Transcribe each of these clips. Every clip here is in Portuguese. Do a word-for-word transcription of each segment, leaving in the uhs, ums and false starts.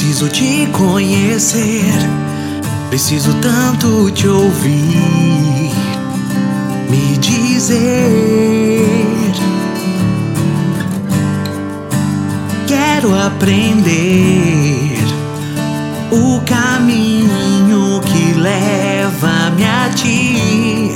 Preciso te conhecer, preciso tanto te ouvir me dizer. Quero aprender o caminho que leva-me a ti.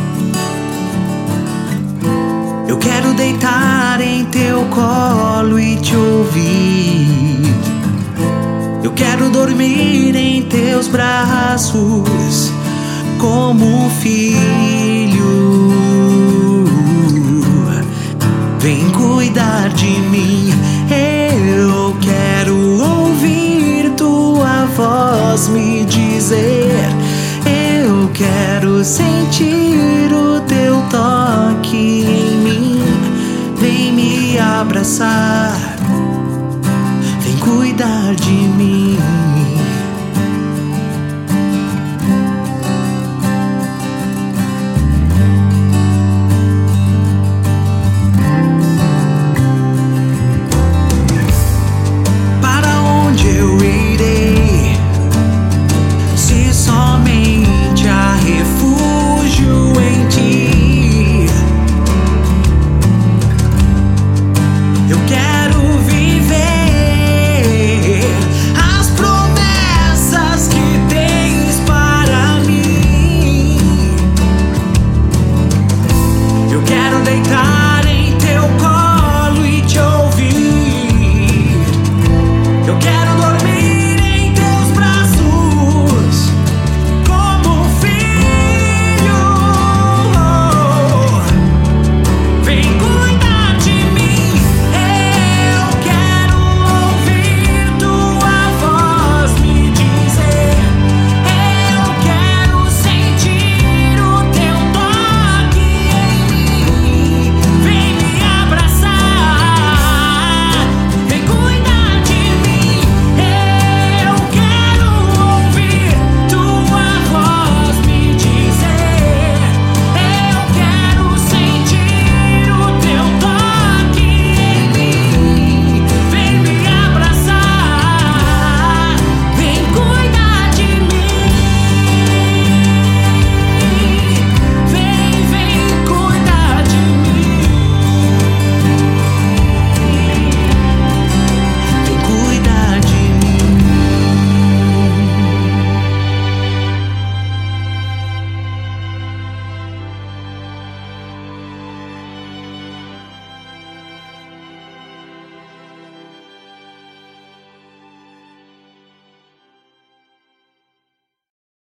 Eu quero deitar em teu colo e te ouvir. Eu quero dormir em teus braços como um filho. Vem cuidar de mim. Eu quero ouvir tua voz me dizer. Eu quero sentir o teu toque em mim. Vem me abraçar, vem cuidar de mim.